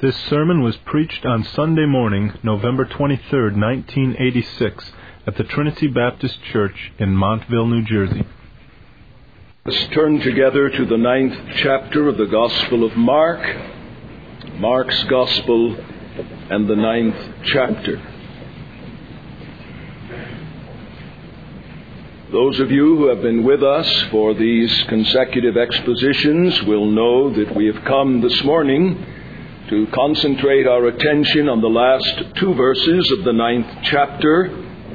This sermon was preached on Sunday morning, November 23, 1986, at the Trinity Baptist Church in Montville, New Jersey. Let's turn together to the 9th chapter of the Gospel of Mark, Mark's Gospel and the 9th chapter. Those of you who have been with us for these consecutive expositions will know that we have come this morning to concentrate our attention on the last two verses of the 9th chapter.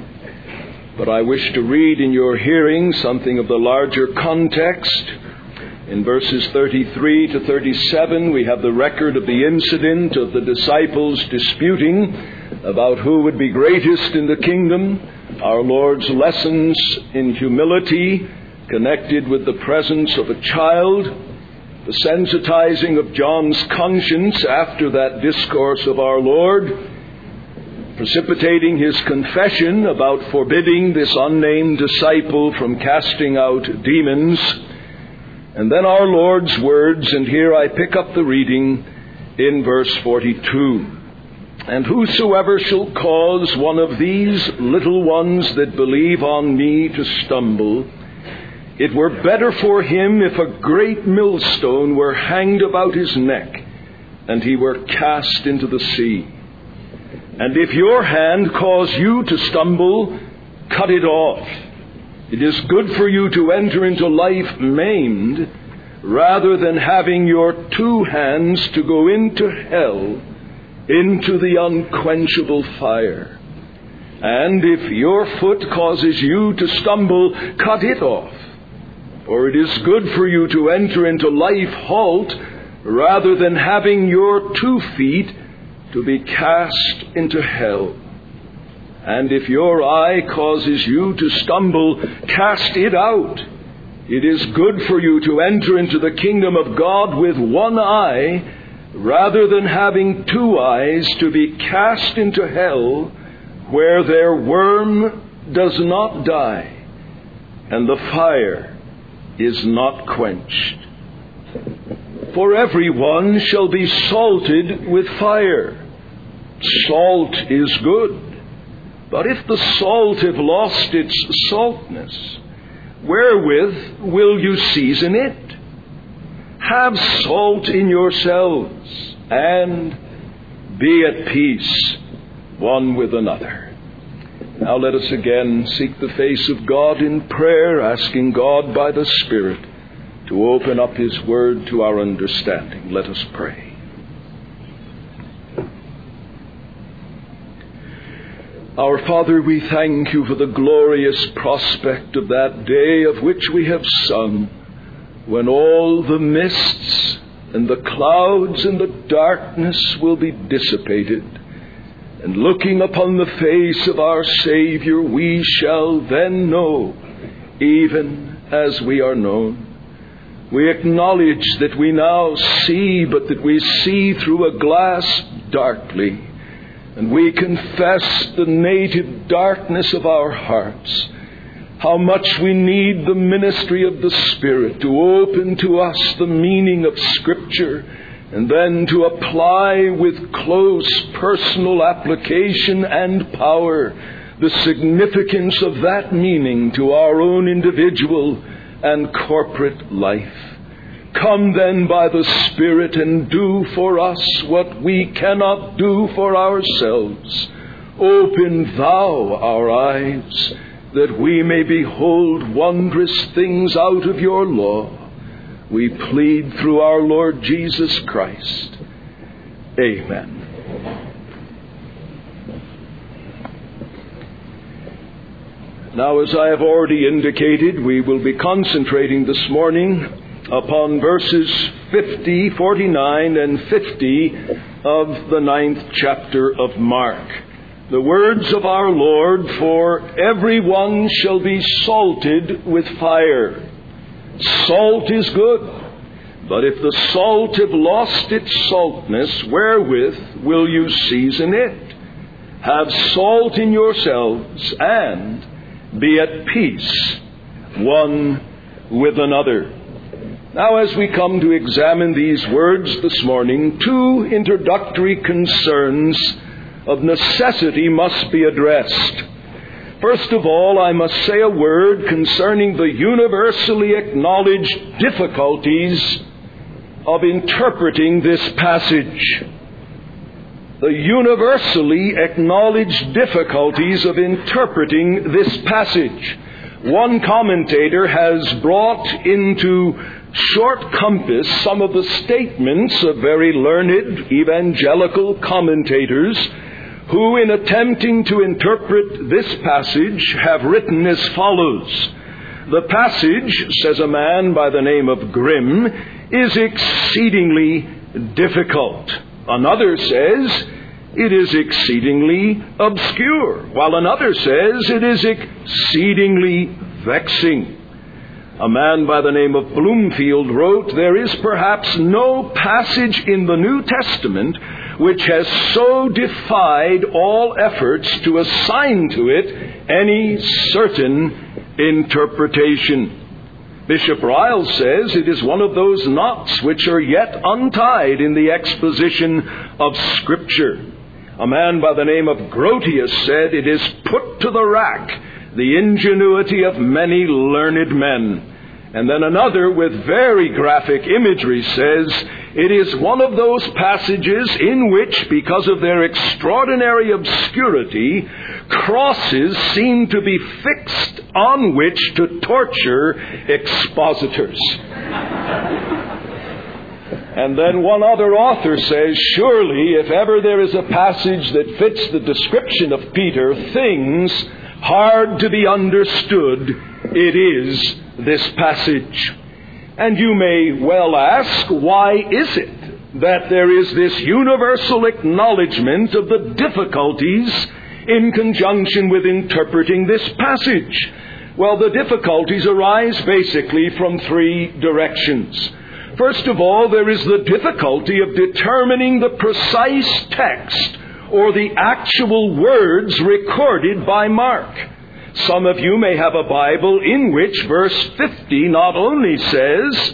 But I wish to read in your hearing something of the larger context. In verses 33 to 37, we have the record of the incident of the disciples disputing about who would be greatest in the kingdom, our Lord's lessons in humility connected with the presence of a child, the sensitizing of John's conscience after that discourse of our Lord, precipitating his confession about forbidding this unnamed disciple from casting out demons, and then our Lord's words, and here I pick up the reading in verse 42. And whosoever shall cause one of these little ones that believe on me to stumble, it were better for him if a great millstone were hanged about his neck, and he were cast into the sea. And if your hand cause you to stumble, cut it off. It is good for you to enter into life maimed, rather than having your two hands to go into hell, into the unquenchable fire. And if your foot causes you to stumble, cut it off. For it is good for you to enter into life halt, rather than having your 2 feet to be cast into hell. And if your eye causes you to stumble, cast it out. It is good for you to enter into the kingdom of God with one eye, rather than having 2 eyes to be cast into hell, where their worm does not die, and the fire is not quenched. For everyone shall be salted with fire. Salt is good, but if the salt have lost its saltness, wherewith will you season it? Have salt in yourselves, and be at peace one with another. Now let us again seek the face of God in prayer, asking God by the Spirit to open up His Word to our understanding. Let us pray. Our Father, we thank You for the glorious prospect of that day of which we have sung, when all the mists and the clouds and the darkness will be dissipated, and looking upon the face of our Savior, we shall then know, even as we are known. We acknowledge that we now see, but that we see through a glass darkly, and we confess the native darkness of our hearts. How much we need the ministry of the Spirit to open to us the meaning of Scripture, and then to apply with close personal application and power the significance of that meaning to our own individual and corporate life. Come then by the Spirit and do for us what we cannot do for ourselves. Open Thou our eyes, that we may behold wondrous things out of Your law. We plead through our Lord Jesus Christ. Amen. Now, as I have already indicated, we will be concentrating this morning upon verses 50, 49, and 50 of the 9th chapter of Mark. The words of our Lord, "For everyone shall be salted with fire." Salt is good, but if the salt have lost its saltness, wherewith will you season it? Have salt in yourselves, and be at peace one with another. Now, as we come to examine these words this morning, two introductory concerns of necessity must be addressed. First of all, I must say a word concerning the universally acknowledged difficulties of interpreting this passage. The universally acknowledged difficulties of interpreting this passage. One commentator has brought into short compass some of the statements of very learned evangelical commentators who, in attempting to interpret this passage, have written as follows. The passage, says a man by the name of Grimm, is exceedingly difficult. Another says it is exceedingly obscure, while another says it is exceedingly vexing. A man by the name of Bloomfield wrote, "There is perhaps no passage in the New Testament which has so defied all efforts to assign to it any certain interpretation." Bishop Ryle says it is one of those knots which are yet untied in the exposition of Scripture. A man by the name of Grotius said it is put to the rack, the ingenuity of many learned men. And then another, with very graphic imagery, says it is one of those passages in which, because of their extraordinary obscurity, crosses seem to be fixed on which to torture expositors. And then one other author says, surely, if ever there is a passage that fits the description of Peter, things hard to be understood, it is this passage. And you may well ask, why is it that there is this universal acknowledgement of the difficulties in conjunction with interpreting this passage? Well, the difficulties arise basically from three directions. First of all, there is the difficulty of determining the precise text or the actual words recorded by Mark. Some of you may have a Bible in which verse 49 not only says,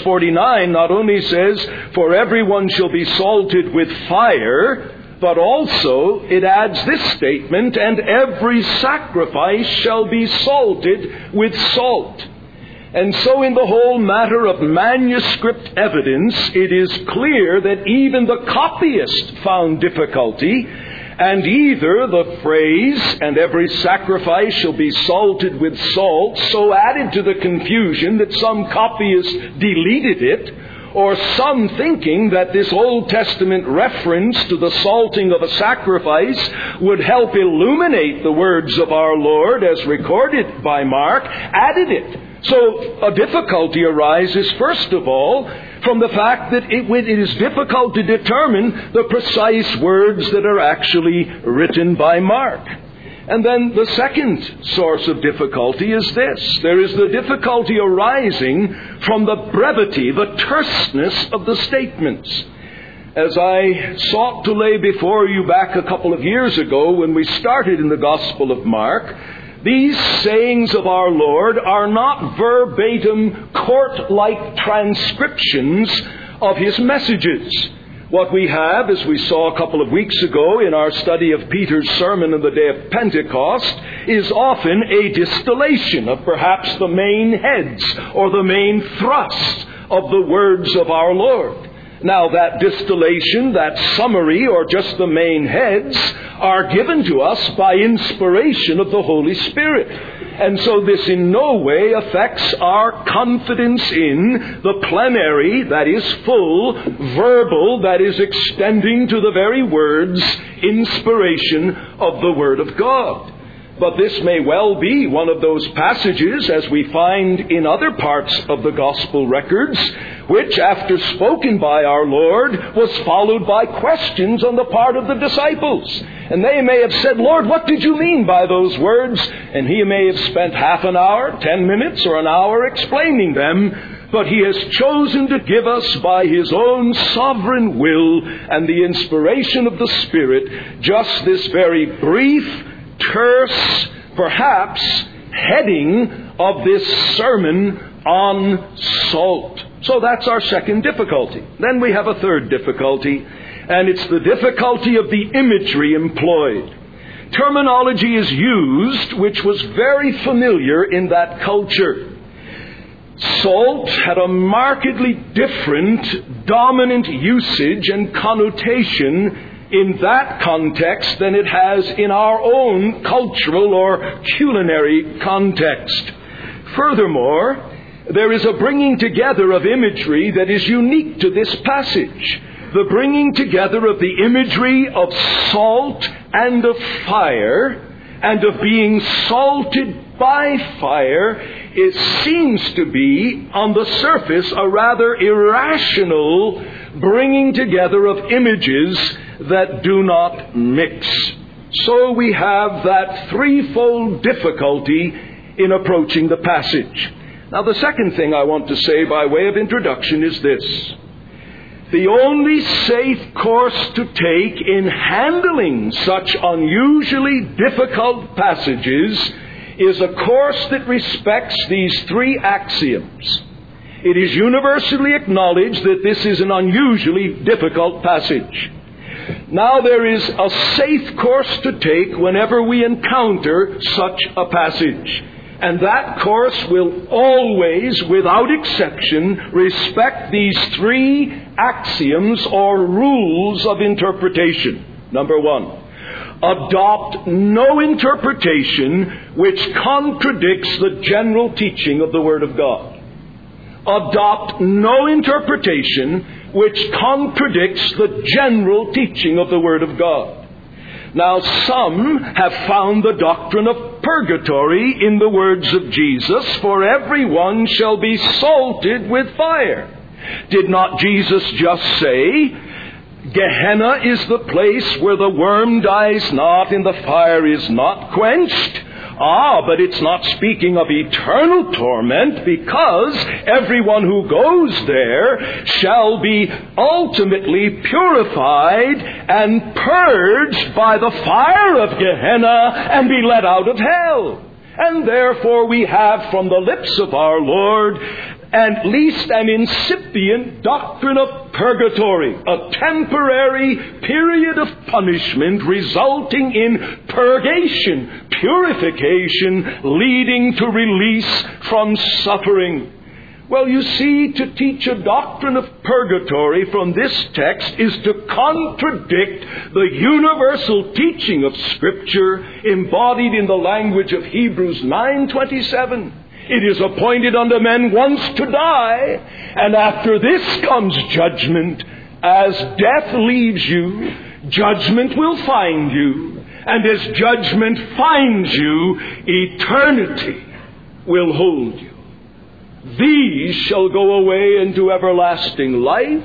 for everyone shall be salted with fire, but also it adds this statement, and every sacrifice shall be salted with salt. And so in the whole matter of manuscript evidence, it is clear that even the copyist found difficulty, and either the phrase, and every sacrifice shall be salted with salt, so added to the confusion that some copyists deleted it, or some thinking that this Old Testament reference to the salting of a sacrifice would help illuminate the words of our Lord as recorded by Mark, added it. So a difficulty arises, first of all, from the fact that it is difficult to determine the precise words that are actually written by Mark. And then the second source of difficulty is this. There is the difficulty arising from the brevity, the terseness of the statements. As I sought to lay before you back a couple of years ago when we started in the Gospel of Mark, these sayings of our Lord are not verbatim court-like transcriptions of His messages. What we have, as we saw a couple of weeks ago in our study of Peter's sermon on the day of Pentecost, is often a distillation of perhaps the main heads or the main thrusts of the words of our Lord. Now, that distillation, that summary, or just the main heads, are given to us by inspiration of the Holy Spirit. And so this in no way affects our confidence in the plenary, that is full, verbal, that is extending to the very words, inspiration of the Word of God. But this may well be one of those passages, as we find in other parts of the Gospel records, which, after spoken by our Lord, was followed by questions on the part of the disciples. And they may have said, Lord, what did you mean by those words? And He may have spent half an hour, 10 minutes, or an hour explaining them. But He has chosen to give us by His own sovereign will and the inspiration of the Spirit just this very brief, terse, perhaps, heading of this sermon on salt. So that's our second difficulty. Then we have a third difficulty, and it's the difficulty of the imagery employed. Terminology is used which was very familiar in that culture. Salt had a markedly different dominant usage and connotation in that context than it has in our own cultural or culinary context. Furthermore, there is a bringing together of imagery that is unique to this passage. The bringing together of the imagery of salt and of fire, and of being salted by fire, it seems to be, on the surface, a rather irrational bringing together of images that do not mix. So we have that threefold difficulty in approaching the passage. Now, the second thing I want to say by way of introduction is this. The only safe course to take in handling such unusually difficult passages is a course that respects these three axioms. It is universally acknowledged that this is an unusually difficult passage. Now, there is a safe course to take whenever we encounter such a passage. And that course will always, without exception, respect these three axioms or rules of interpretation. Number one, adopt no interpretation which contradicts the general teaching of the Word of God. Adopt no interpretation which contradicts the general teaching of the Word of God. Now, some have found the doctrine of purgatory in the words of Jesus, for everyone shall be salted with fire. Did not Jesus just say, Gehenna is the place where the worm dies not and the fire is not quenched? But it's not speaking of eternal torment, because everyone who goes there shall be ultimately purified and purged by the fire of Gehenna and be let out of hell. And therefore we have from the lips of our Lord at least an incipient doctrine of purgatory, a temporary period of punishment resulting in purgation, purification, leading to release from suffering. Well, you see, to teach a doctrine of purgatory from this text is to contradict the universal teaching of Scripture embodied in the language of Hebrews 9:27. It is appointed unto men once to die, and after this comes judgment. As death leaves you, judgment will find you, and as judgment finds you, eternity will hold you. These shall go away into everlasting life.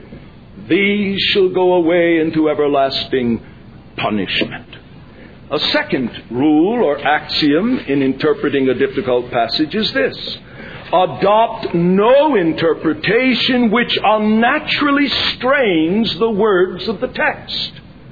These shall go away into everlasting punishment. A second rule or axiom in interpreting a difficult passage is this. Adopt no interpretation which unnaturally strains the words of the text.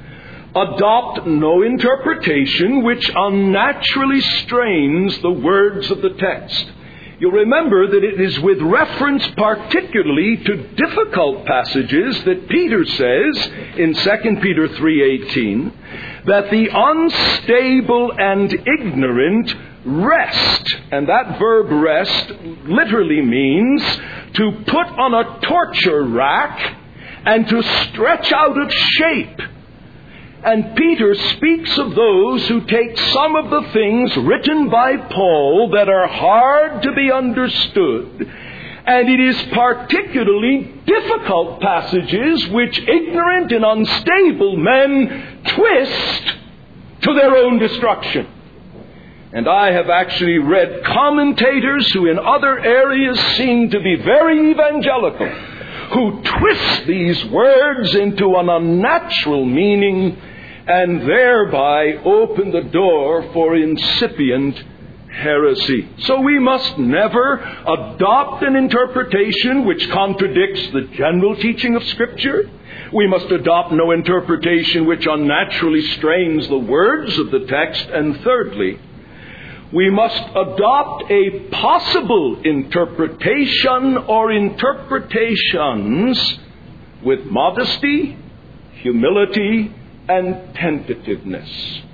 Adopt no interpretation which unnaturally strains the words of the text. You'll remember that it is with reference particularly to difficult passages that Peter says in 2 Peter 3:18 that the unstable and ignorant rest. And that verb rest literally means to put on a torture rack and to stretch out of shape. And Peter speaks of those who take some of the things written by Paul that are hard to be understood. And it is particularly difficult passages which ignorant and unstable men twist to their own destruction. And I have actually read commentators who in other areas seem to be very evangelical, who twist these words into an unnatural meaning and thereby open the door for incipient heresy. So we must never adopt an interpretation which contradicts the general teaching of Scripture. We must adopt no interpretation which unnaturally strains the words of the text. And thirdly, we must adopt a possible interpretation or interpretations with modesty, humility, and tentativeness.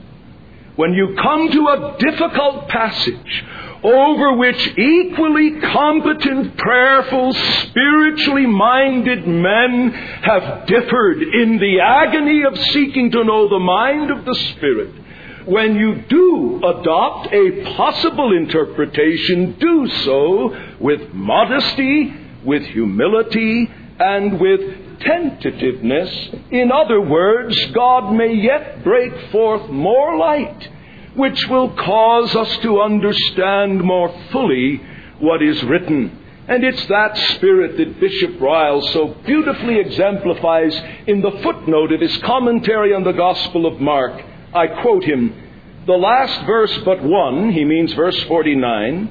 When you come to a difficult passage over which equally competent, prayerful, spiritually minded men have differed in the agony of seeking to know the mind of the Spirit, when you do adopt a possible interpretation, do so with modesty, with humility, and with tentativeness. In other words, God may yet break forth more light, which will cause us to understand more fully what is written. And it's that spirit that Bishop Ryle so beautifully exemplifies in the footnote of his commentary on the Gospel of Mark. I quote him, "The last verse but one," he means verse 49,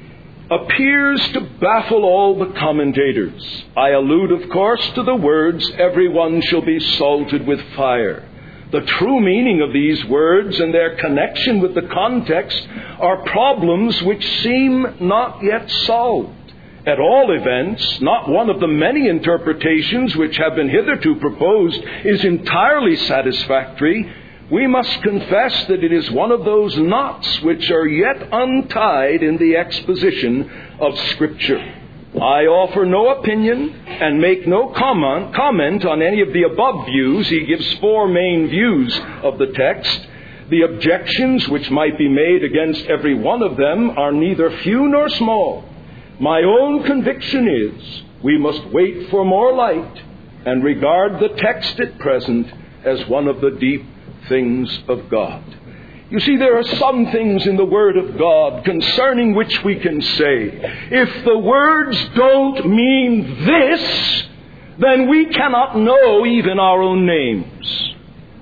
"appears to baffle all the commentators. I allude, of course, to the words, 'Everyone shall be salted with fire.' The true meaning of these words and their connection with the context are problems which seem not yet solved. At all events, not one of the many interpretations which have been hitherto proposed is entirely satisfactory. We must confess that it is one of those knots which are yet untied in the exposition of Scripture. I offer no opinion and make no comment on any of the above views." He gives 4 main views of the text. "The objections which might be made against every one of them are neither few nor small. My own conviction is we must wait for more light and regard the text at present as one of the deep things of God." You see, there are some things in the Word of God concerning which we can say, if the words don't mean this, then we cannot know even our own names.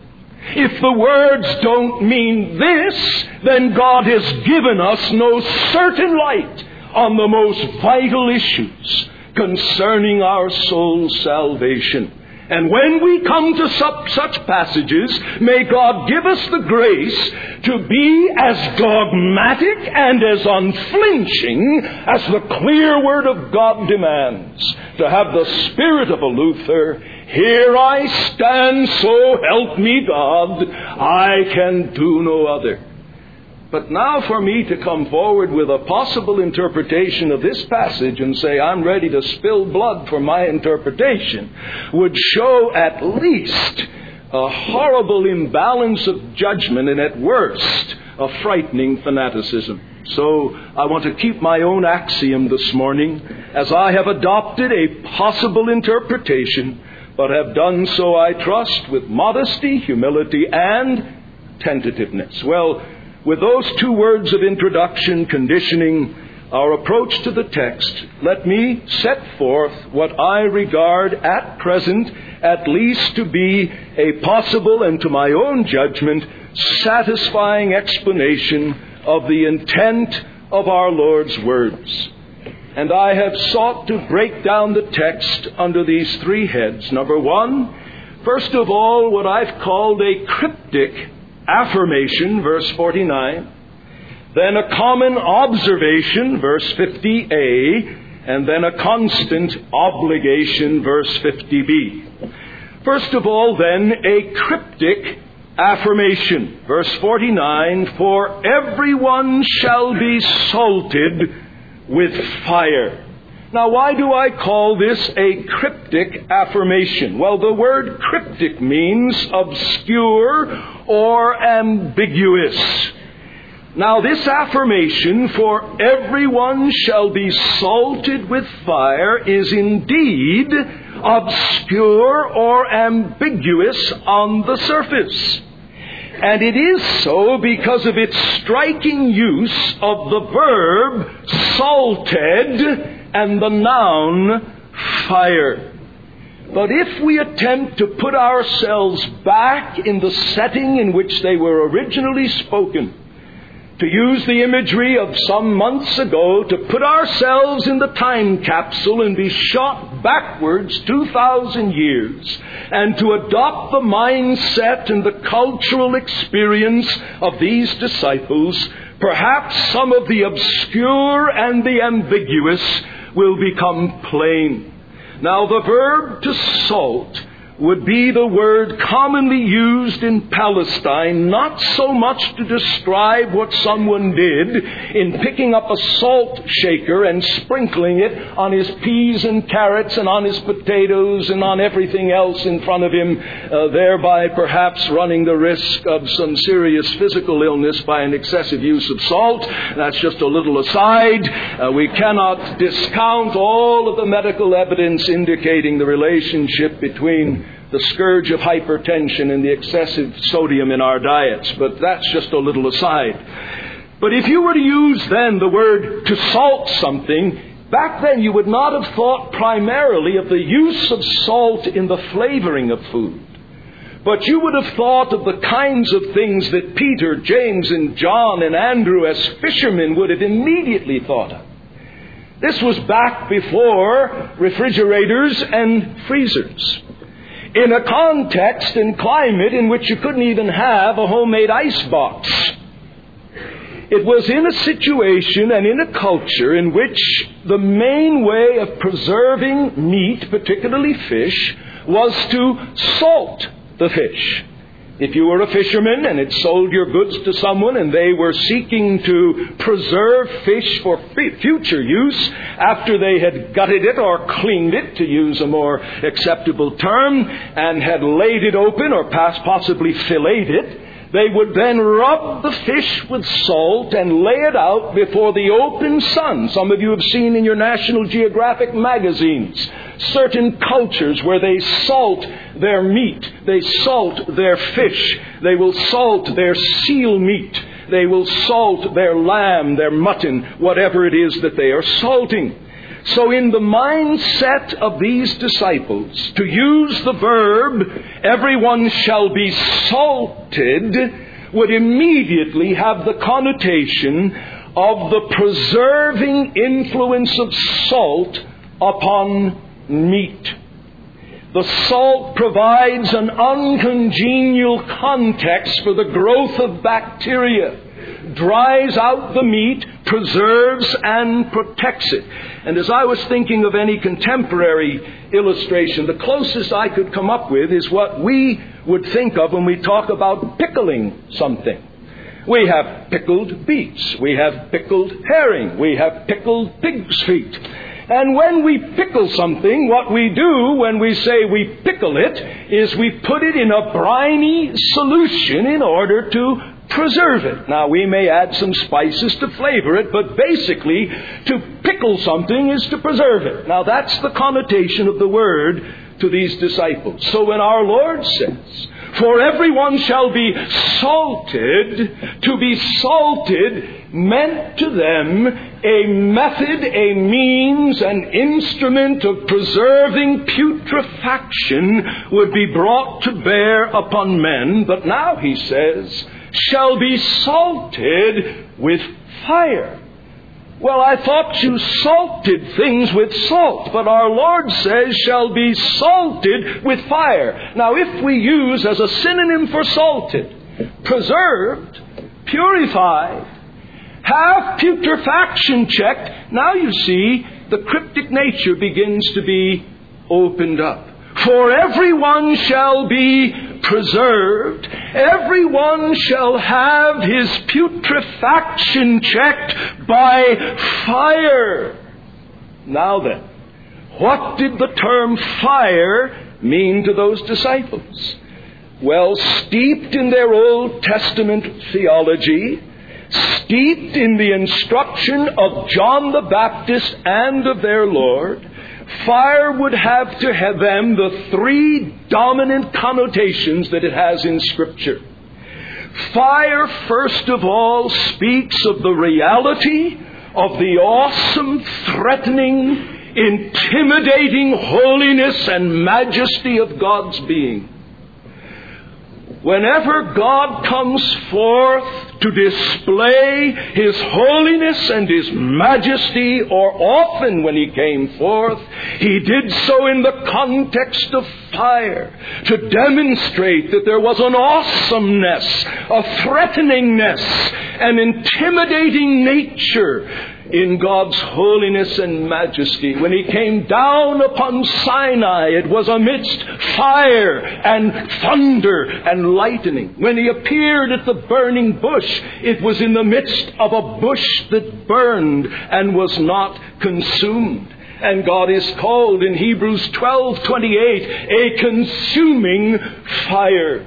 If the words don't mean this, then God has given us no certain light on the most vital issues concerning our soul's salvation. And when we come to such passages, may God give us the grace to be as dogmatic and as unflinching as the clear Word of God demands. To have the spirit of a Luther, "Here I stand, so help me God, I can do no other." But now for me to come forward with a possible interpretation of this passage and say I'm ready to spill blood for my interpretation would show at least a horrible imbalance of judgment and at worst a frightening fanaticism. So I want to keep my own axiom this morning, as I have adopted a possible interpretation, but have done so, I trust, with modesty, humility, and tentativeness. Well, with those 2 words of introduction conditioning our approach to the text, let me set forth what I regard at present at least to be a possible and to my own judgment satisfying explanation of the intent of our Lord's words. And I have sought to break down the text under these 3 heads. Number 1, first of all, what I've called a cryptic affirmation, verse 49, then a common observation, verse 50a, and then a constant obligation, verse 50b. First of all, then, a cryptic affirmation, verse 49, "For everyone shall be salted with fire." Now, why do I call this a cryptic affirmation? Well, the word cryptic means obscure or ambiguous. Now, this affirmation, "For everyone shall be salted with fire," is indeed obscure or ambiguous on the surface. And it is so because of its striking use of the verb salted and the noun fire. But if we attempt to put ourselves back in the setting in which they were originally spoken, to use the imagery of some months ago, to put ourselves in the time capsule and be shot backwards 2,000 years, and to adopt the mindset and the cultural experience of these disciples, perhaps some of the obscure and the ambiguous will become plain. Now, the verb to salt would be the word commonly used in Palestine, not so much to describe what someone did in picking up a salt shaker and sprinkling it on his peas and carrots and on his potatoes and on everything else in front of him, thereby perhaps running the risk of some serious physical illness by an excessive use of salt. That's just a little aside. We cannot discount all of the medical evidence indicating the relationship between the scourge of hypertension and the excessive sodium in our diets. But that's just a little aside. But if you were to use then the word to salt something, back then you would not have thought primarily of the use of salt in the flavoring of food. But you would have thought of the kinds of things that Peter, James, and John, and Andrew as fishermen would have immediately thought of. This was back before refrigerators and freezers, in a context and climate in which you couldn't even have a homemade ice box. It was in a situation and in a culture in which the main way of preserving meat, particularly fish, was to salt the fish. If you were a fisherman and had sold your goods to someone and they were seeking to preserve fish for future use after they had gutted it or cleaned it, to use a more acceptable term, and had laid it open or possibly filleted it, they would then rub the fish with salt and lay it out before the open sun. Some of you have seen in your National Geographic magazines certain cultures where they salt their meat, they salt their fish, they will salt their seal meat, they will salt their lamb, their mutton, whatever it is that they are salting. So in the mindset of these disciples, to use the verb, everyone shall be salted, would immediately have the connotation of the preserving influence of salt upon meat. The salt provides an uncongenial context for the growth of bacteria, dries out the meat, preserves and protects it. And as I was thinking of any contemporary illustration, the closest I could come up with is what we would think of when we talk about pickling something. We have pickled beets, we have pickled herring, we have pickled pig's feet. And when we pickle something, what we do when we say we pickle it is we put it in a briny solution in order to preserve it. Now, we may add some spices to flavor it, but basically, to pickle something is to preserve it. Now, that's the connotation of the word to these disciples. So when our Lord says, "For everyone shall be salted," to be salted meant to them a method, a means, an instrument of preserving putrefaction would be brought to bear upon men. But now he says, shall be salted with fire. Well, I thought you salted things with salt, but our Lord says shall be salted with fire. Now, if we use as a synonym for salted, preserved, purified, have putrefaction checked, now you see the cryptic nature begins to be opened up. For everyone shall be preserved. Everyone shall have his putrefaction checked by fire. Now then, what did the term fire mean to those disciples? Well, steeped in their Old Testament theology, steeped in the instruction of John the Baptist and of their Lord, fire would have to have them the three dominant connotations that it has in Scripture. Fire, first of all, speaks of the reality of the awesome, threatening, intimidating holiness and majesty of God's being. Whenever God comes forth to display His holiness and His majesty, or often when He came forth, He did so in the context of fire, to demonstrate that there was an awesomeness, a threateningness, an intimidating nature in God's holiness and majesty. When He came down upon Sinai, it was amidst fire and thunder and lightning. When He appeared at the burning bush, it was in the midst of a bush that burned and was not consumed. And God is called in Hebrews 12:28 a consuming fire.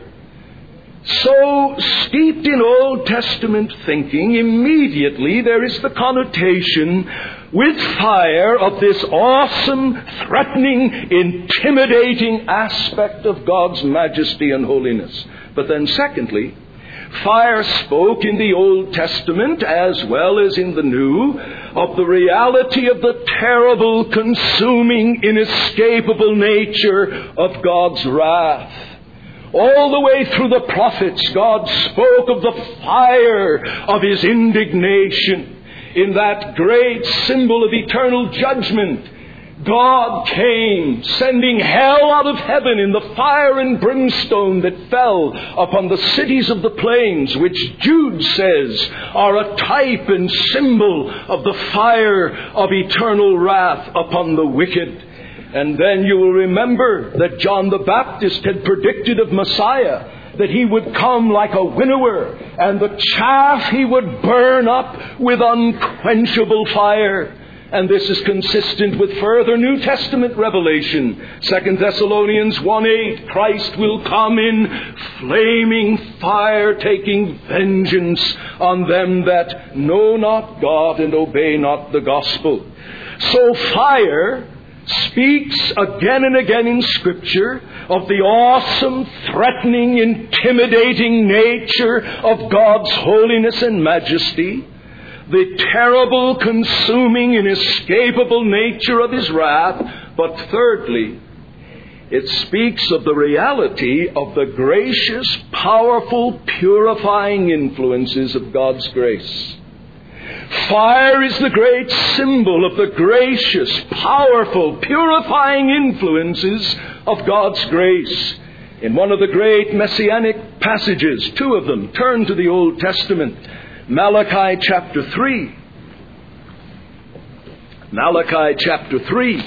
So, steeped in Old Testament thinking, immediately there is the connotation with fire of this awesome, threatening, intimidating aspect of God's majesty and holiness. But then secondly, fire spoke in the Old Testament as well as in the New of the reality of the terrible, consuming, inescapable nature of God's wrath. All the way through the prophets, God spoke of the fire of His indignation. In that great symbol of eternal judgment, God came, sending hell out of heaven in the fire and brimstone that fell upon the cities of the plains, which Jude says are a type and symbol of the fire of eternal wrath upon the wicked. And then you will remember that John the Baptist had predicted of Messiah that He would come like a winnower, and the chaff He would burn up with unquenchable fire. And this is consistent with further New Testament revelation. 2 Thessalonians 1:8, Christ will come in flaming fire, taking vengeance on them that know not God and obey not the gospel. So fire speaks again and again in Scripture of the awesome, threatening, intimidating nature of God's holiness and majesty, the terrible, consuming, inescapable nature of His wrath. But thirdly, it speaks of the reality of the gracious, powerful, purifying influences of God's grace. Fire is the great symbol of the gracious, powerful, purifying influences of God's grace. In one of the great messianic passages, two of them, turn to the Old Testament. Malachi chapter 3. Malachi chapter 3.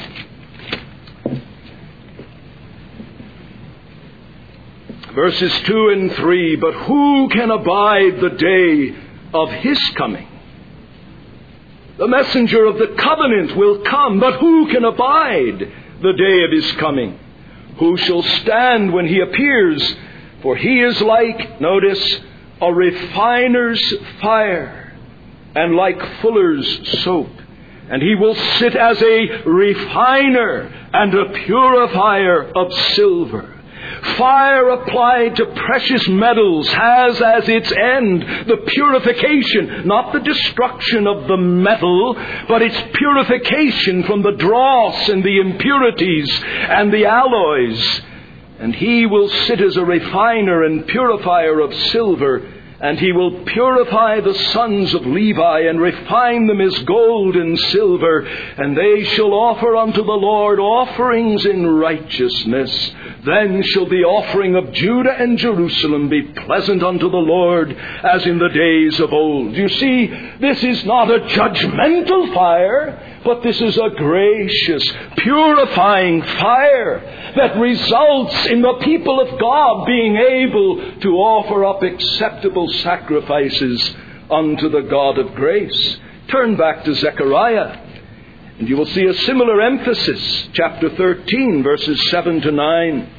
Verses 2 and 3. But who can abide the day of His coming? The messenger of the covenant will come, but who can abide the day of His coming? Who shall stand when He appears? For He is like, notice, a refiner's fire, and like fuller's soap. And He will sit as a refiner and a purifier of silver. Fire applied to precious metals has as its end the purification, not the destruction of the metal, but its purification from the dross and the impurities and the alloys. And He will sit as a refiner and purifier of silver, and He will purify the sons of Levi and refine them as gold and silver, and they shall offer unto the Lord offerings in righteousness. Then shall the offering of Judah and Jerusalem be pleasant unto the Lord as in the days of old. You see, this is not a judgmental fire, but this is a gracious, purifying fire that results in the people of God being able to offer up acceptable sacrifices unto the God of grace. Turn back to Zechariah, and you will see a similar emphasis. Chapter 13, verses 7 to 9.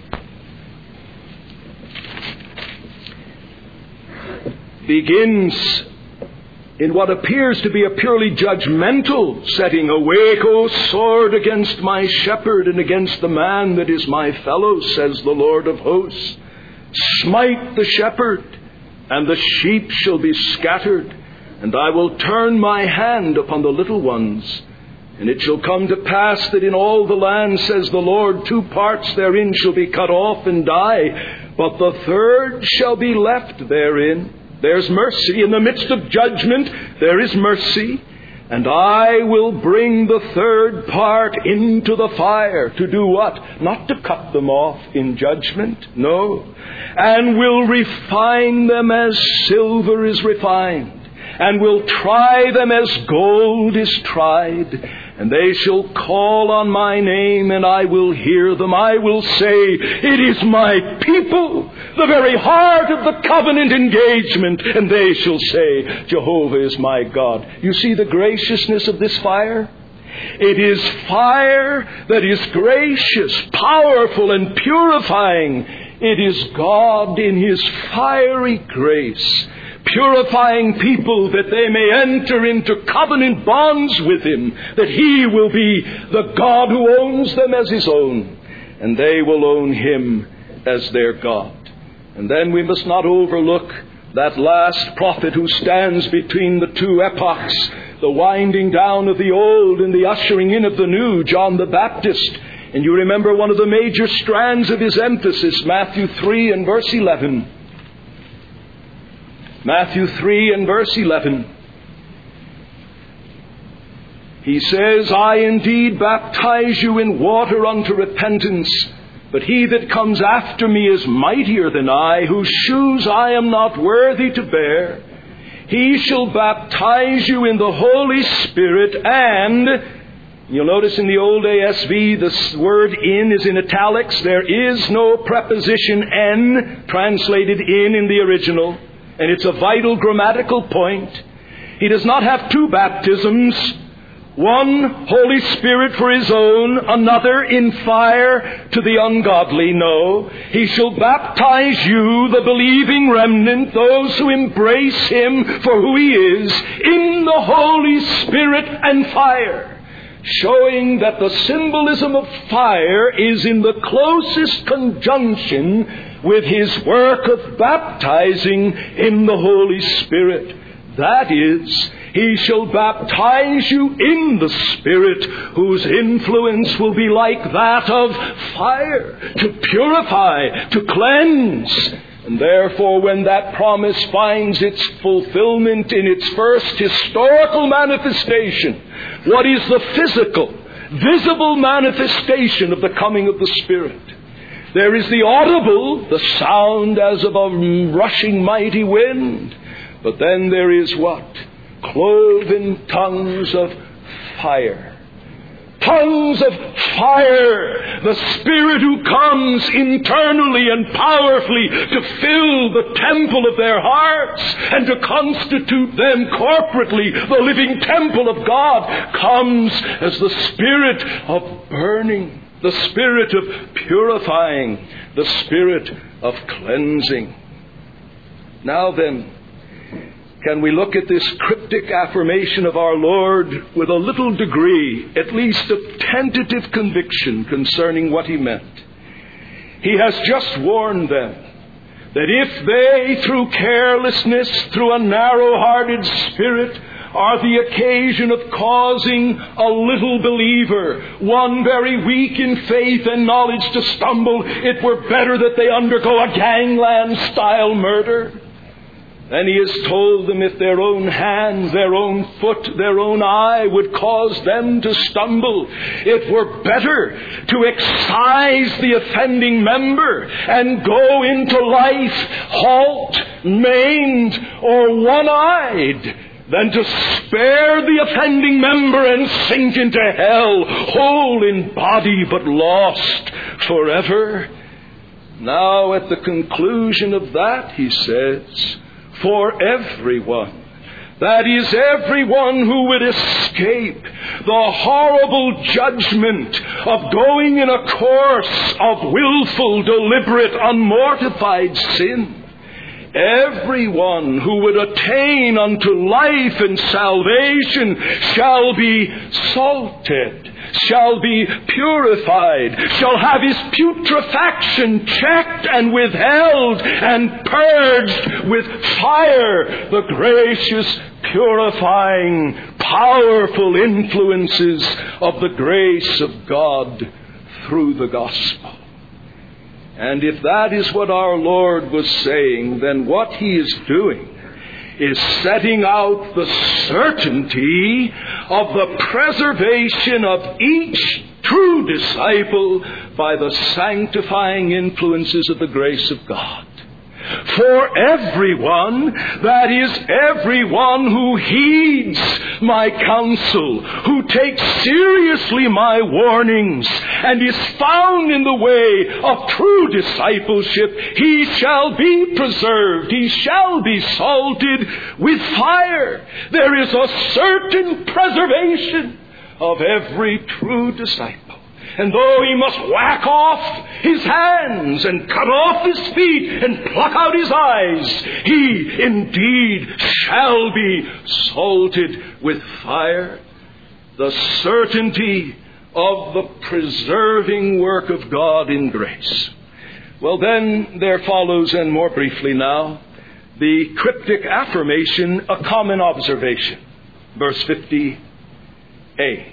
Begins in what appears to be a purely judgmental setting. Awake, O sword, against my shepherd and against the man that is my fellow, says the Lord of hosts. Smite the shepherd, and the sheep shall be scattered, and I will turn my hand upon the little ones. And it shall come to pass that in all the land, says the Lord, 2 parts therein shall be cut off and die, but the third shall be left therein. there's mercy. In the midst of judgment, there is mercy. And I will bring the third part into the fire. To do what? Not to cut them off in judgment. No. And will refine them as silver is refined. And will try them as gold is tried. And they shall call on my name, and I will hear them. I will say, it is my people, the very heart of the covenant engagement. And they shall say, Jehovah is my God. You see the graciousness of this fire? It is fire that is gracious, powerful, and purifying. It is God in His fiery grace, purifying people that they may enter into covenant bonds with Him, that He will be the God who owns them as His own, and they will own Him as their God. And then we must not overlook that last prophet who stands between the two epochs, the winding down of the old and the ushering in of the new, John the Baptist. And you remember one of the major strands of his emphasis, Matthew 3 and verse 11. Matthew 3 and verse 11. He says, I indeed baptize you in water unto repentance, but he that comes after me is mightier than I, whose shoes I am not worthy to bear. He shall baptize you in the Holy Spirit and... You'll notice in the old ASV, this word in is in italics. There is no preposition en translated in the original. And it's a vital grammatical point. He does not have two baptisms. One, Holy Spirit for His own. Another, in fire to the ungodly. No. He shall baptize you, the believing remnant, those who embrace Him for who He is, in the Holy Spirit and fire. Showing that the symbolism of fire is in the closest conjunction with His work of baptizing in the Holy Spirit. That is, He shall baptize you in the Spirit, whose influence will be like that of fire, to purify, to cleanse. And therefore, when that promise finds its fulfillment in its first historical manifestation, what is the physical, visible manifestation of the coming of the Spirit? There is the audible, the sound as of a rushing mighty wind. But then there is what? Cloven tongues of fire. Tongues of fire, the Spirit who comes internally and powerfully to fill the temple of their hearts and to constitute them corporately the living temple of God, comes as the Spirit of burning, the Spirit of purifying, the Spirit of cleansing. Now then, can we look at this cryptic affirmation of our Lord with a little degree, at least, of tentative conviction concerning what He meant? He has just warned them that if they, through carelessness, through a narrow-hearted spirit, are the occasion of causing a little believer, one very weak in faith and knowledge, to stumble, it were better that they undergo a gangland-style murder. And He has told them if their own hand, their own foot, their own eye would cause them to stumble, it were better to excise the offending member and go into life halt, maimed, or one-eyed, than to spare the offending member and sink into hell, whole in body but lost forever. Now at the conclusion of that, He says, for everyone, that is, everyone who would escape the horrible judgment of going in a course of willful, deliberate, unmortified sin, everyone who would attain unto life and salvation shall be salted, shall be purified, shall have his putrefaction checked and withheld and purged with fire, the gracious, purifying, powerful influences of the grace of God through the gospel. And if that is what our Lord was saying, then what He is doing is setting out the certainty of the preservation of each true disciple by the sanctifying influences of the grace of God. For everyone, that is, everyone who heeds my counsel, who takes seriously my warnings, and is found in the way of true discipleship, he shall be preserved, he shall be salted with fire. There is a certain preservation of every true disciple. And though he must whack off his hands and cut off his feet and pluck out his eyes, he indeed shall be salted with fire. The certainty of the preserving work of God in grace. Well, then there follows, and more briefly now, the cryptic affirmation, a common observation. Verse 50a.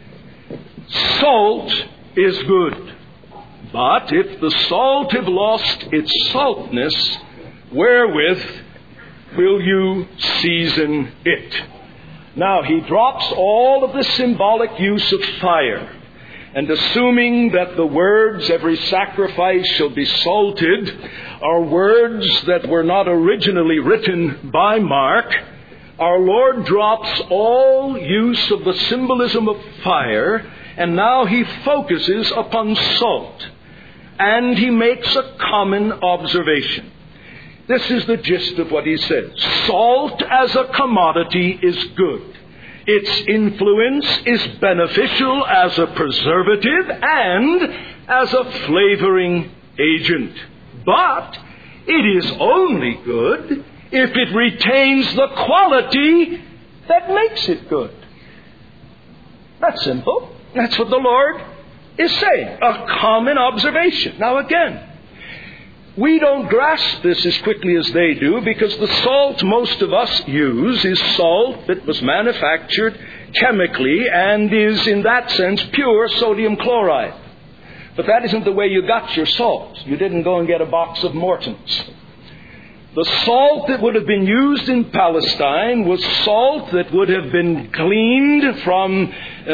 Salt is good, but if the salt have lost its saltness, wherewith will you season it? Now, he drops all of the symbolic use of fire, and assuming that the words, every sacrifice shall be salted, are words that were not originally written by Mark, our Lord drops all use of the symbolism of fire, and now he focuses upon salt. And he makes a common observation. This is the gist of what he said. Salt as a commodity is good. Its influence is beneficial as a preservative and as a flavoring agent. But it is only good if it retains the quality that makes it good. That's simple. That's what the Lord is saying. A common observation. Now again, we don't grasp this as quickly as they do because the salt most of us use is salt that was manufactured chemically and is in that sense pure sodium chloride. But that isn't the way you got your salt. You didn't go and get a box of Morton's. The salt that would have been used in Palestine was salt that would have been cleaned from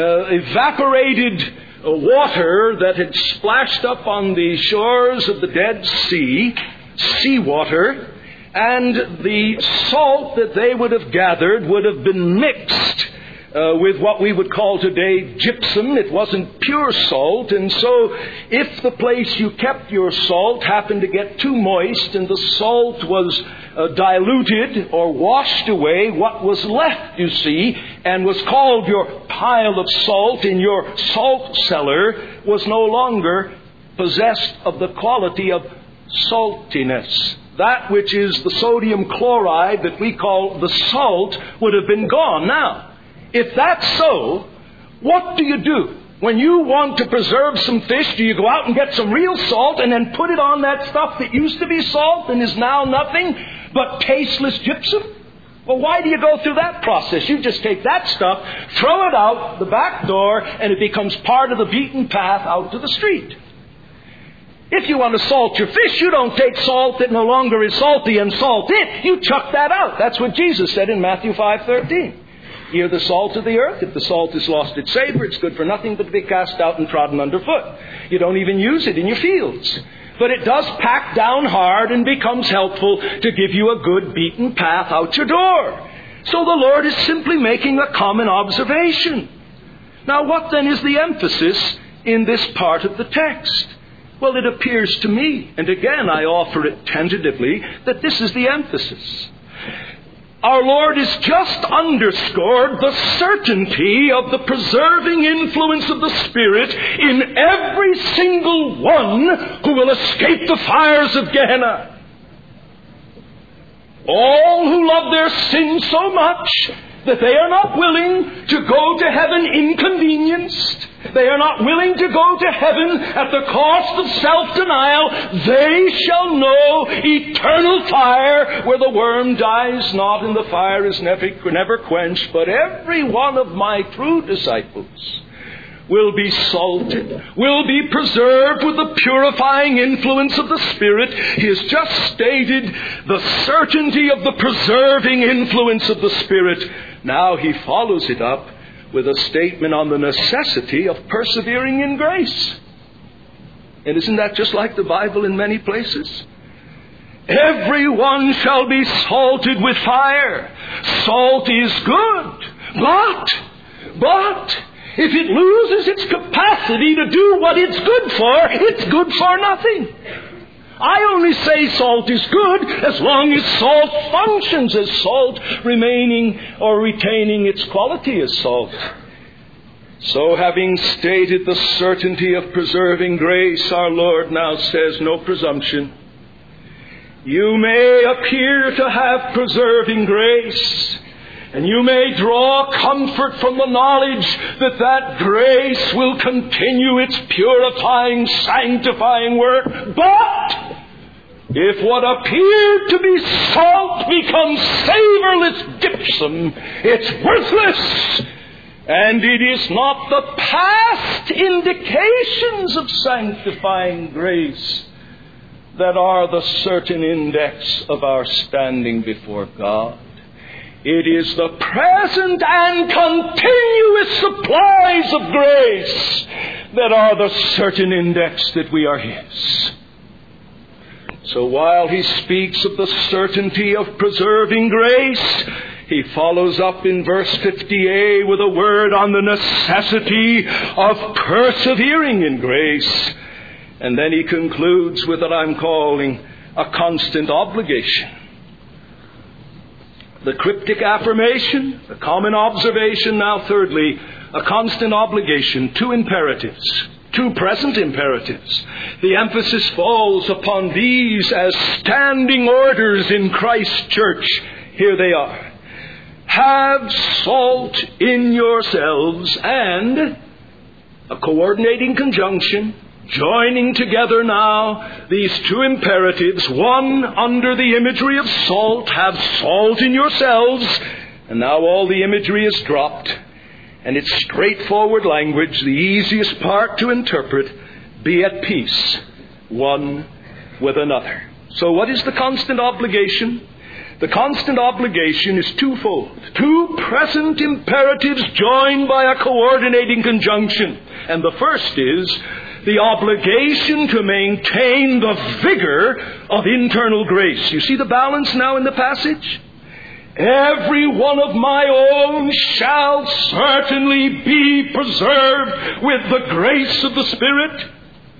evaporated water that had splashed up on the shores of the Dead Sea, seawater, and the salt that they would have gathered would have been mixed with what we would call today gypsum. It wasn't pure salt, and so if the place you kept your salt happened to get too moist and the salt was diluted or washed away, what was left, you see, and was called your pile of salt in your salt cellar was no longer possessed of the quality of saltiness. That which is the sodium chloride that we call the salt would have been gone. Now, if that's so, what do you do? When you want to preserve some fish, do you go out and get some real salt and then put it on that stuff that used to be salt and is now nothing but tasteless gypsum? Well, why do you go through that process? You just take that stuff, throw it out the back door, and it becomes part of the beaten path out to the street. If you want to salt your fish, you don't take salt that no longer is salty and salt it. You chuck that out. That's what Jesus said in Matthew 5:13. Ye are the salt of the earth. If the salt has lost its savor, it's good for nothing but to be cast out and trodden underfoot. You don't even use it in your fields. But it does pack down hard and becomes helpful to give you a good beaten path out your door. So the Lord is simply making a common observation. Now, what then is the emphasis in this part of the text? Well, it appears to me, and again I offer it tentatively, that this is the emphasis. Our Lord has just underscored the certainty of the preserving influence of the Spirit in every single one who will escape the fires of Gehenna. All who love their sin so much that they are not willing to go to heaven inconvenienced. They are not willing to go to heaven at the cost of self-denial. They shall know eternal fire where the worm dies not and the fire is never quenched. But every one of my true disciples will be salted, will be preserved with the purifying influence of the Spirit. He has just stated the certainty of the preserving influence of the Spirit. Now he follows it up with a statement on the necessity of persevering in grace. And isn't that just like the Bible in many places? Everyone shall be salted with fire. Salt is good, but if it loses its capacity to do what it's good for nothing. I only say salt is good as long as salt functions as salt, remaining or retaining its quality as salt. So having stated the certainty of preserving grace, our Lord now says, no presumption. You may appear to have preserving grace, and you may draw comfort from the knowledge that that grace will continue its purifying, sanctifying work. But if what appeared to be salt becomes savorless gypsum, it's worthless. And it is not the past indications of sanctifying grace that are the certain index of our standing before God. It is the present and continuous supplies of grace that are the certain index that we are His. So while he speaks of the certainty of preserving grace, he follows up in verse 50a with a word on the necessity of persevering in grace. And then he concludes with what I'm calling a constant obligation. The cryptic affirmation, the common observation. Now thirdly, a constant obligation, two imperatives, two present imperatives. The emphasis falls upon these as standing orders in Christ's church. Here they are. Have salt in yourselves, and a coordinating conjunction, joining together now these two imperatives, one under the imagery of salt, have salt in yourselves, and now all the imagery is dropped, and it's straightforward language, the easiest part to interpret, be at peace one with another. So what is the constant obligation? The constant obligation is twofold. Two present imperatives joined by a coordinating conjunction. And the first is the obligation to maintain the vigor of internal grace. You see the balance now in the passage? Every one of my own shall certainly be preserved with the grace of the Spirit.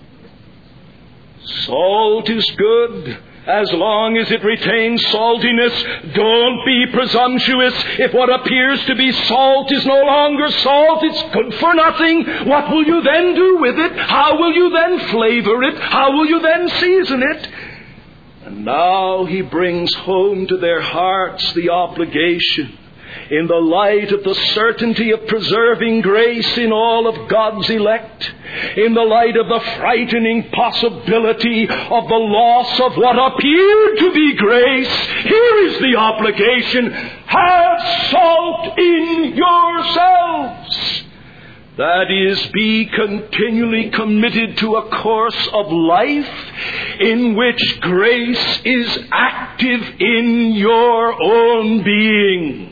Salt is good as long as it retains saltiness. Don't be presumptuous. If what appears to be salt is no longer salt, it's good for nothing. What will you then do with it? How will you then flavor it? How will you then season it? And now he brings home to their hearts the obligation, in the light of the certainty of preserving grace in all of God's elect, in the light of the frightening possibility of the loss of what appeared to be grace, here is the obligation: have salt in yourselves. That is, be continually committed to a course of life in which grace is active in your own being.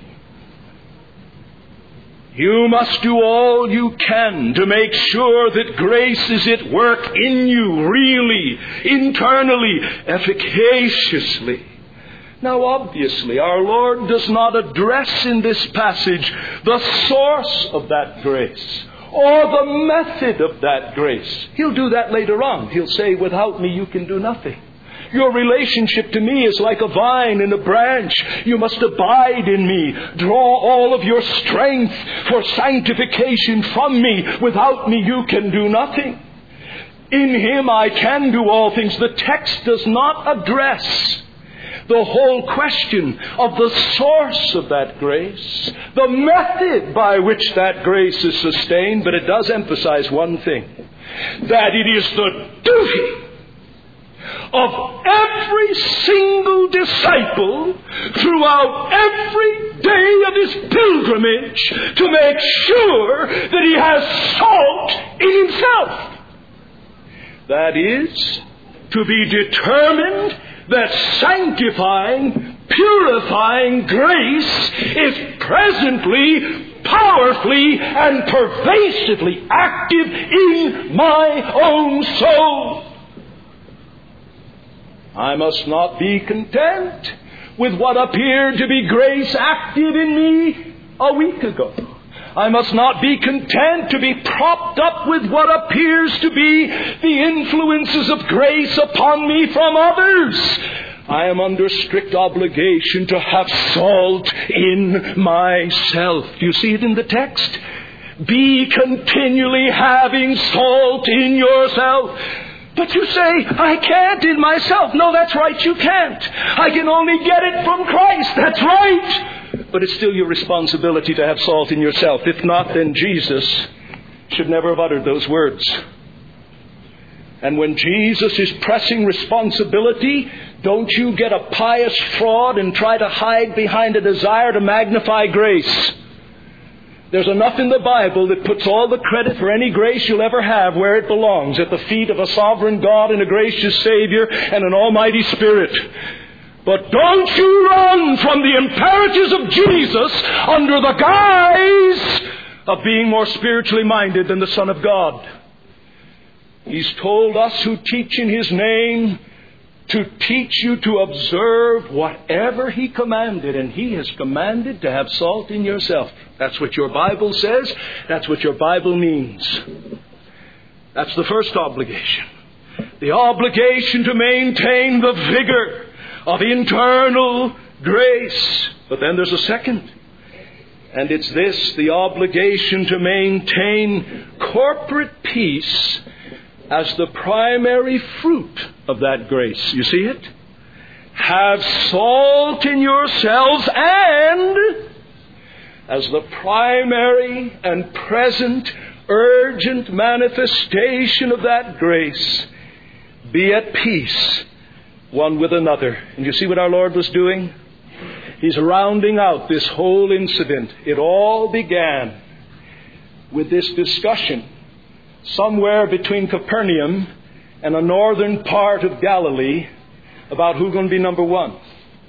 You must do all you can to make sure that grace is at work in you, really, internally, efficaciously. Now, obviously, our Lord does not address in this passage the source of that grace or the method of that grace. He'll do that later on. He'll say, without me, you can do nothing. Your relationship to me is like a vine and a branch. You must abide in me. Draw all of your strength for sanctification from me. Without me, you can do nothing. In Him I can do all things. The text does not address the whole question of the source of that grace, the method by which that grace is sustained, but it does emphasize one thing: that it is the duty of every single disciple throughout every day of his pilgrimage to make sure that he has salt in himself. That is, to be determined that sanctifying, purifying grace is presently, powerfully, and pervasively active in my own soul. I must not be content with what appeared to be grace active in me a week ago. I must not be content to be propped up with what appears to be the influences of grace upon me from others. I am under strict obligation to have salt in myself. Do you see it in the text? Be continually having salt in yourself. But you say, I can't in myself. No, that's right, you can't. I can only get it from Christ. That's right. But it's still your responsibility to have salt in yourself. If not, then Jesus should never have uttered those words. And when Jesus is pressing responsibility, don't you get a pious fraud and try to hide behind a desire to magnify grace. There's enough in the Bible that puts all the credit for any grace you'll ever have where it belongs, at the feet of a sovereign God and a gracious Savior and an almighty Spirit. But don't you run from the imperatives of Jesus under the guise of being more spiritually minded than the Son of God. He's told us who teach in His name to teach you to observe whatever He commanded. And He has commanded to have salt in yourself. That's what your Bible says. That's what your Bible means. That's the first obligation. The obligation to maintain the vigor of internal grace. But then there's a second. And it's this, the obligation to maintain corporate peace as the primary fruit of that grace. You see it? Have salt in yourselves, and as the primary and present urgent manifestation of that grace, be at peace one with another. And you see what our Lord was doing? He's rounding out this whole incident. It all began with this discussion somewhere between Capernaum and a northern part of Galilee about who's going to be number one.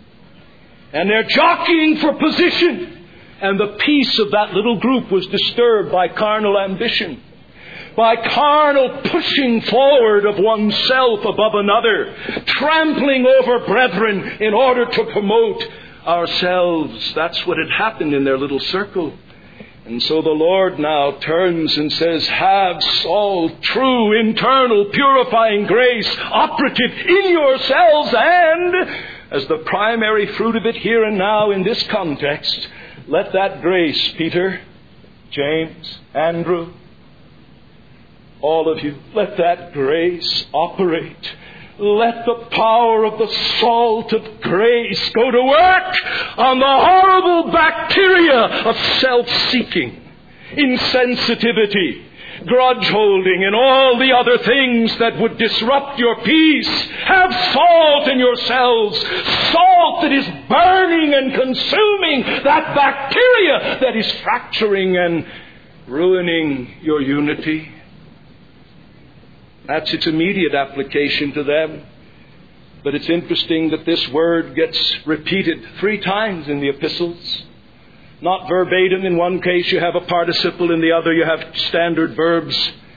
And they're jockeying for position. And the peace of that little group was disturbed by carnal ambition, by carnal pushing forward of oneself above another, trampling over brethren in order to promote ourselves. That's what had happened in their little circle. And so the Lord now turns and says, have salt, true, internal, purifying grace, operative in yourselves, and as the primary fruit of it here and now in this context, let that grace, Peter, James, Andrew, all of you, let that grace operate. Let the power of the salt of grace go to work on the horrible bacteria of self-seeking, insensitivity, grudge-holding, and all the other things that would disrupt your peace. Have salt in yourselves, salt that is burning and consuming that bacteria that is fracturing and ruining your unity. That's its immediate application to them. But it's interesting that this word gets repeated 3 times in the epistles. Not verbatim. In one case you have a participle, in the other you have standard verbs.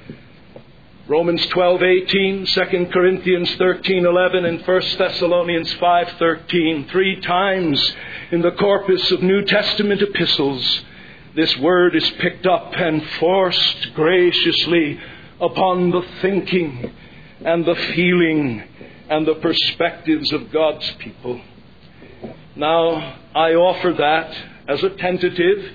Romans 12:18, 2 Corinthians 13:11, and 1 Thessalonians 5:13. 3 times in the corpus of New Testament epistles, this word is picked up and forced graciously upon the thinking and the feeling and the perspectives of God's people. Now, I offer that as a tentative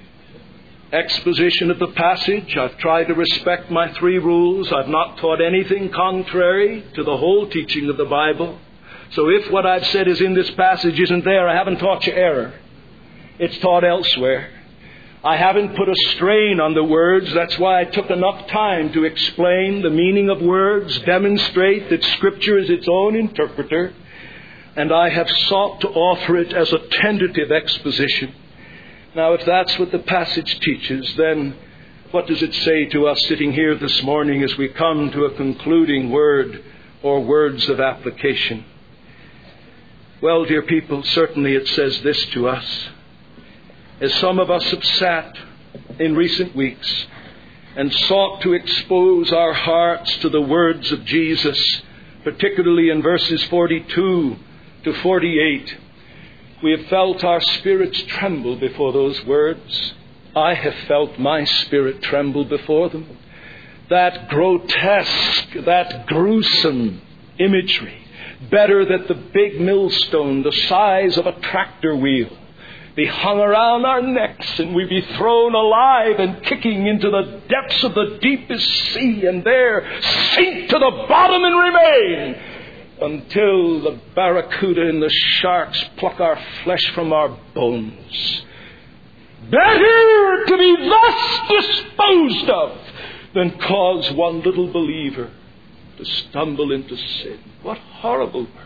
exposition of the passage. I've tried to respect my 3 rules. I've not taught anything contrary to the whole teaching of the Bible. So if what I've said is in this passage isn't there, I haven't taught you error. It's taught elsewhere. I haven't put a strain on the words. That's why I took enough time to explain the meaning of words, demonstrate that Scripture is its own interpreter, and I have sought to offer it as a tentative exposition. Now, if that's what the passage teaches, then what does it say to us sitting here this morning as we come to a concluding word or words of application? Well, dear people, certainly it says this to us. As some of us have sat in recent weeks and sought to expose our hearts to the words of Jesus, particularly in verses 42 to 48, we have felt our spirits tremble before those words. I have felt my spirit tremble before them. That grotesque, that gruesome imagery, better that the big millstone the size of a tractor wheel be hung around our necks and we be thrown alive and kicking into the depths of the deepest sea and there sink to the bottom and remain until the barracuda and the sharks pluck our flesh from our bones. Better to be thus disposed of than cause one little believer to stumble into sin. What horrible words.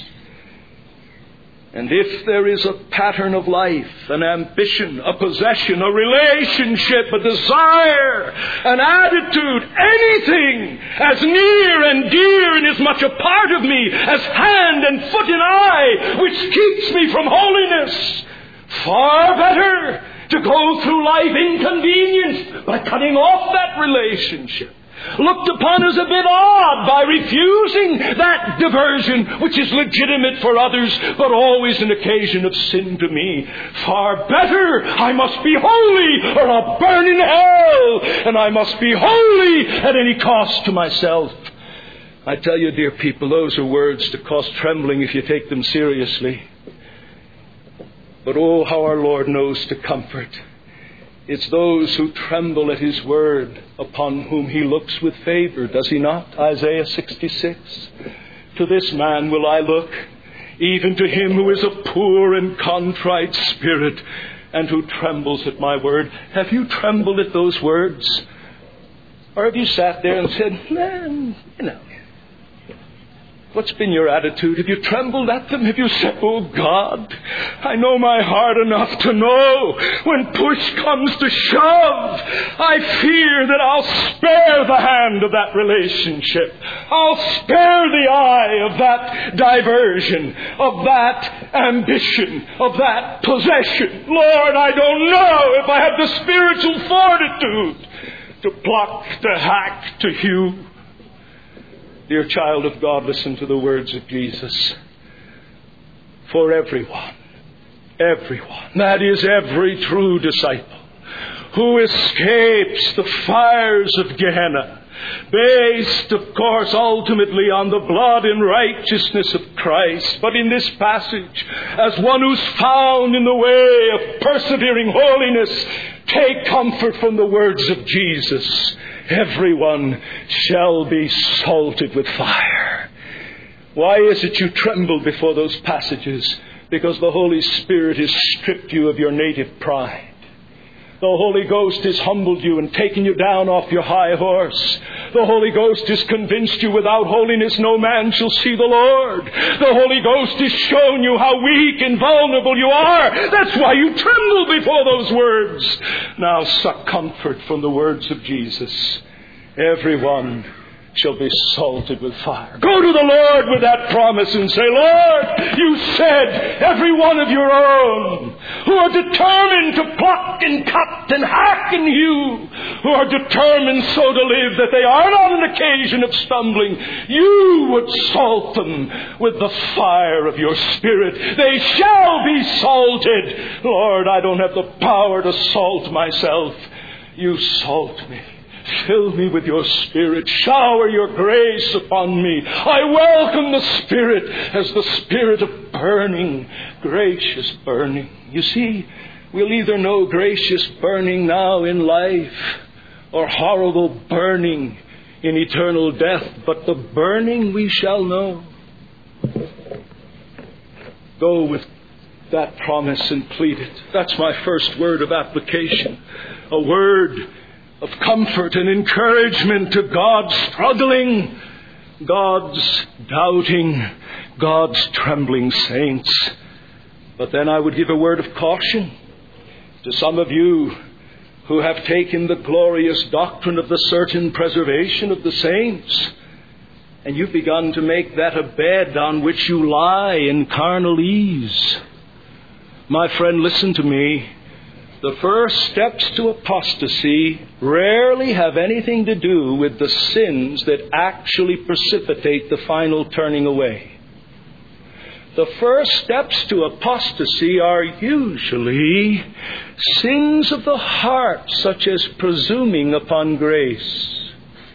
And if there is a pattern of life, an ambition, a possession, a relationship, a desire, an attitude, anything as near and dear and as much a part of me as hand and foot and eye, which keeps me from holiness, far better to go through life inconvenienced by cutting off that relationship, looked upon as a bit odd by refusing that diversion which is legitimate for others but always an occasion of sin to me. Far better, I must be holy or I'll burn in hell, and I must be holy at any cost to myself. I tell you, dear people, those are words to cause trembling if you take them seriously. But oh, how our Lord knows to comfort. It's those who tremble at His word upon whom He looks with favor, does He not? Isaiah 66. To this man will I look, even to him who is a poor and contrite spirit, and who trembles at my word. Have you trembled at those words? Or have you sat there and said, man, what's been your attitude? Have you trembled at them? Have you said, oh God, I know my heart enough to know when push comes to shove, I fear that I'll spare the hand of that relationship. I'll spare the eye of that diversion, of that ambition, of that possession. Lord, I don't know if I have the spiritual fortitude to pluck, to hack, to hew. Dear child of God, listen to the words of Jesus. For everyone, that is every true disciple, who escapes the fires of Gehenna, based, of course, ultimately on the blood and righteousness of Christ, but in this passage, as one who's found in the way of persevering holiness, take comfort from the words of Jesus. Everyone shall be salted with fire. Why is it you tremble before those passages? Because the Holy Spirit has stripped you of your native pride. The Holy Ghost has humbled you and taken you down off your high horse. The Holy Ghost has convinced you without holiness no man shall see the Lord. The Holy Ghost has shown you how weak and vulnerable you are. That's why you tremble before those words. Now suck comfort from the words of Jesus. Everyone shall be salted with fire. Go to the Lord with that promise and say, Lord, you said every one of your own who are determined to pluck and cut and hack and hew, who are determined so to live that they are not an occasion of stumbling, you would salt them with the fire of your Spirit. They shall be salted. Lord, I don't have the power to salt myself. You salt me. Fill me with your Spirit. Shower your grace upon me. I welcome the Spirit as the Spirit of burning, gracious burning. You see, we'll either know gracious burning now in life or horrible burning in eternal death, but the burning we shall know. Go with that promise and plead it. That's my first word of application. A word of comfort and encouragement to God's struggling, God's doubting, God's trembling saints. But then I would give a word of caution to some of you who have taken the glorious doctrine of the certain preservation of the saints, and you've begun to make that a bed on which you lie in carnal ease. My friend, listen to me. The first steps to apostasy rarely have anything to do with the sins that actually precipitate the final turning away. The first steps to apostasy are usually sins of the heart, such as presuming upon grace.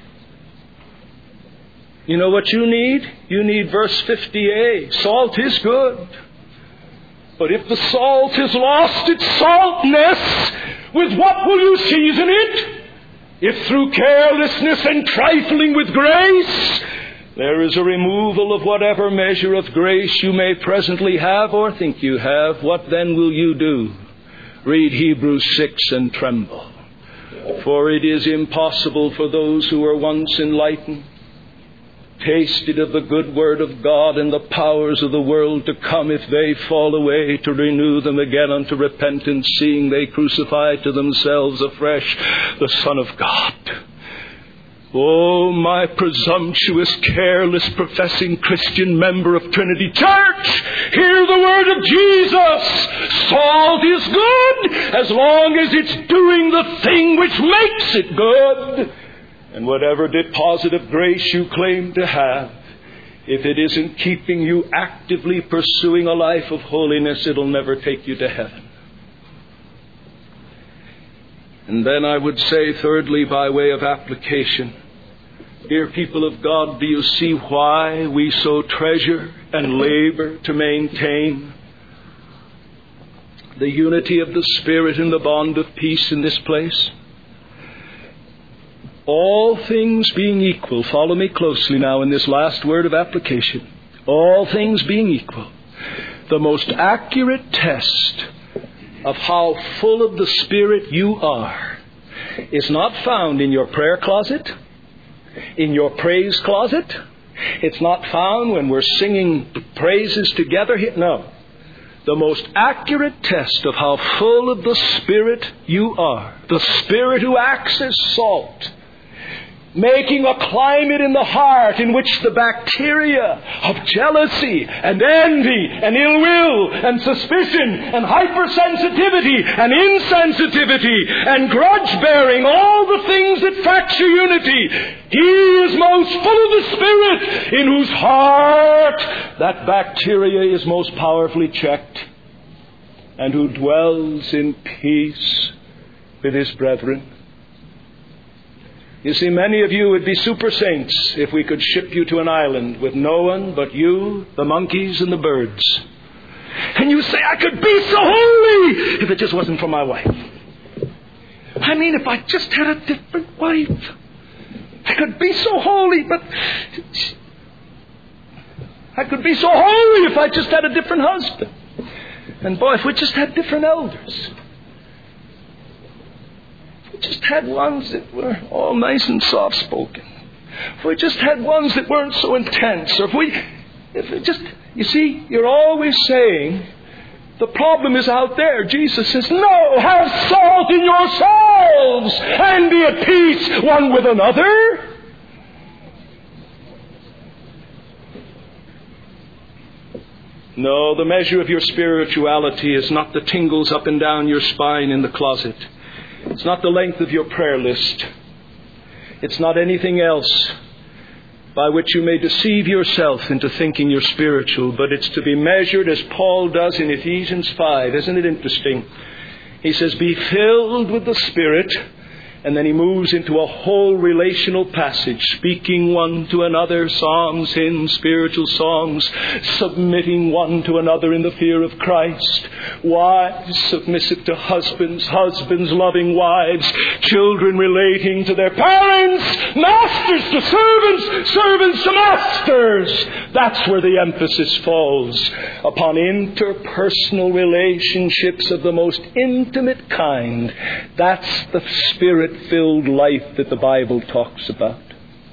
You know what you need? You need verse 50a. Salt is good. But if the salt has lost its saltness, with what will you season it? If through carelessness and trifling with grace, there is a removal of whatever measure of grace you may presently have or think you have, what then will you do? Read Hebrews 6 and tremble. For it is impossible for those who were once enlightened, tasted of the good word of God and the powers of the world to come, if they fall away, to renew them again unto repentance, seeing they crucify to themselves afresh the Son of God. Oh, my presumptuous, careless, professing Christian member of Trinity Church, hear the word of Jesus. Salt is good as long as it's doing the thing which makes it good. And whatever deposit of grace you claim to have, if it isn't keeping you actively pursuing a life of holiness, it'll never take you to heaven. And then I would say, thirdly, by way of application, dear people of God, do you see why we so treasure and labor to maintain the unity of the Spirit and the bond of peace in this place? All things being equal, follow me closely now in this last word of application. All things being equal, the most accurate test of how full of the Spirit you are is not found in your prayer closet, in your praise closet. It's not found when we're singing praises together. No. The most accurate test of how full of the Spirit you are, the Spirit who acts as salt, making a climate in the heart in which the bacteria of jealousy and envy and ill will and suspicion and hypersensitivity and insensitivity and grudge-bearing, all the things that fracture unity, he is most full of the Spirit, in whose heart that bacteria is most powerfully checked, and who dwells in peace with his brethren. You see, many of you would be super saints if we could ship you to an island with no one but you, the monkeys, and the birds. And you say, I could be so holy if it just wasn't for my wife. I mean, if I just had a different wife. I could be so holy, but I could be so holy if I just had a different husband. And boy, if we just had different elders. Just had ones that were all nice and soft-spoken. If we just had ones that weren't so intense. Or if we just, you see, you're always saying, the problem is out there. Jesus says, no, have salt in yourselves and be at peace one with another. No, the measure of your spirituality is not the tingles up and down your spine in the closet. It's not the length of your prayer list. It's not anything else by which you may deceive yourself into thinking you're spiritual, but it's to be measured as Paul does in Ephesians 5. Isn't it interesting? He says, be filled with the Spirit, and then he moves into a whole relational passage, speaking one to another, psalms, hymns, spiritual songs, submitting one to another in the fear of Christ. Wives submissive to husbands, husbands loving wives, children relating to their parents, masters to servants, servants to masters. That's where the emphasis falls, upon interpersonal relationships of the most intimate kind. That's the Spirit-filled life that the Bible talks about.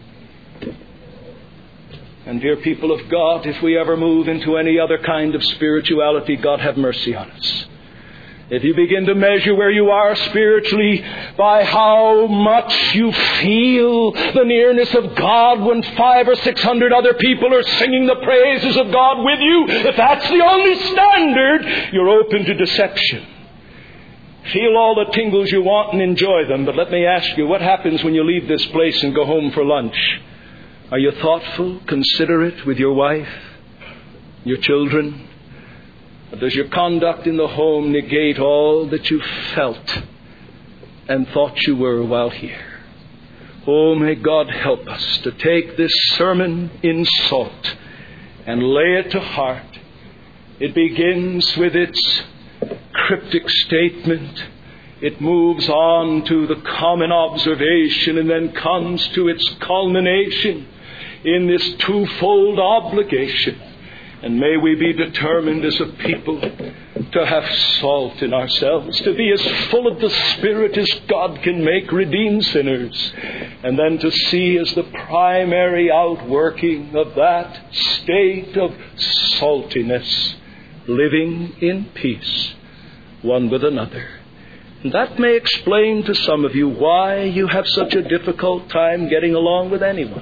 And dear people of God, if we ever move into any other kind of spirituality, God have mercy on us. If you begin to measure where you are spiritually by how much you feel the nearness of God when 500 or 600 other people are singing the praises of God with you, if that's the only standard, you're open to deception. Feel all the tingles you want and enjoy them, but let me ask you, what happens when you leave this place and go home for lunch? Are you thoughtful, considerate with your wife, your children? Or does your conduct in the home negate all that you felt and thought you were while here? Oh, may God help us to take this sermon in salt and lay it to heart. It begins with its cryptic statement. It moves on to the common observation and then comes to its culmination in this twofold obligation. And may we be determined as a people to have salt in ourselves, to be as full of the Spirit as God can make redeemed sinners, and then to see as the primary outworking of that state of saltiness, living in peace one with another. And that may explain to some of you why you have such a difficult time getting along with anyone.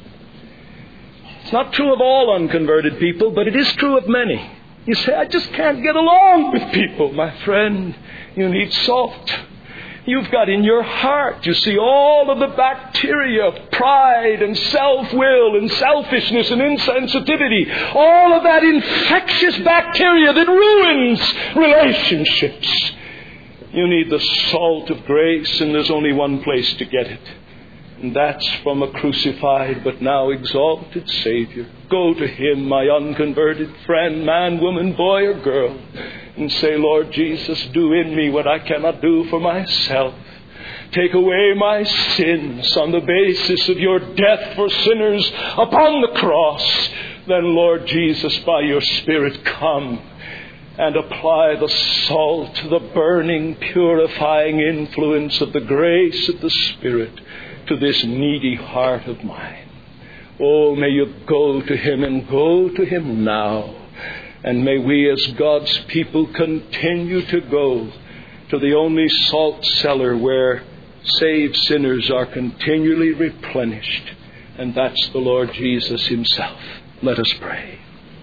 It's not true of all unconverted people, but it is true of many. You say, I just can't get along with people. My friend, you need salt. You've got in your heart, you see, all of the bacteria of pride and self-will and selfishness and insensitivity. All of that infectious bacteria that ruins relationships. You need the salt of grace, and there's only one place to get it. And that's from a crucified but now exalted Savior. Go to Him, my unconverted friend, man, woman, boy, or girl, and say, Lord Jesus, do in me what I cannot do for myself. Take away my sins on the basis of your death for sinners upon the cross. Then, Lord Jesus, by your Spirit, come and apply the salt, the burning, purifying influence of the grace of the Spirit to this needy heart of mine. Oh, may you go to Him, and go to Him now. And may we as God's people continue to go to the only salt cellar where saved sinners are continually replenished. And that's the Lord Jesus Himself. Let us pray.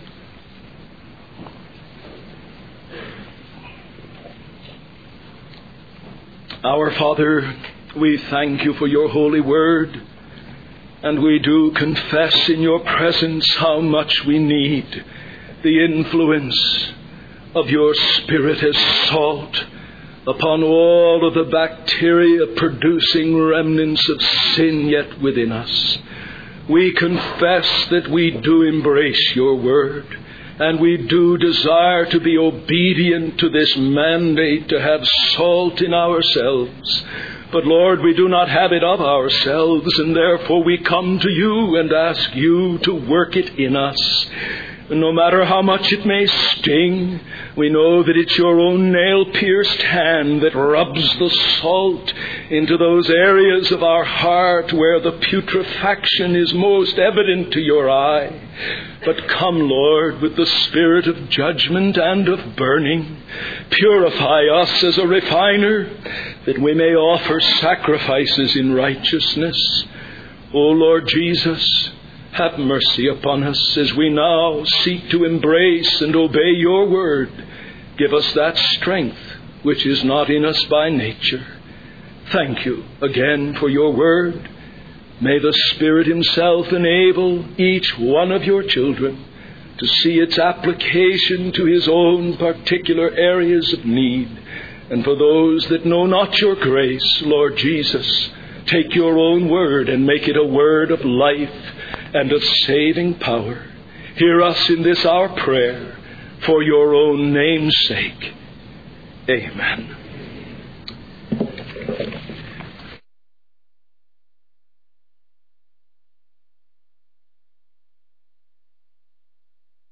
Our Father, we thank you for your holy word, and we do confess in your presence how much we need the influence of your Spirit as salt upon all of the bacteria producing remnants of sin yet within us. We confess that we do embrace your word, and we do desire to be obedient to this mandate to have salt in ourselves. But Lord, we do not have it of ourselves, and therefore we come to you and ask you to work it in us. And no matter how much it may sting, we know that it's your own nail-pierced hand that rubs the salt into those areas of our heart where the putrefaction is most evident to your eye. But come, Lord, with the spirit of judgment and of burning. Purify us as a refiner, that we may offer sacrifices in righteousness. O Lord Jesus, have mercy upon us as we now seek to embrace and obey your word. Give us that strength which is not in us by nature. Thank you again for your word. May the Spirit Himself enable each one of your children to see its application to his own particular areas of need. And for those that know not your grace, Lord Jesus, take your own word and make it a word of life and of saving power. Hear us in this our prayer, for your own name's sake. Amen.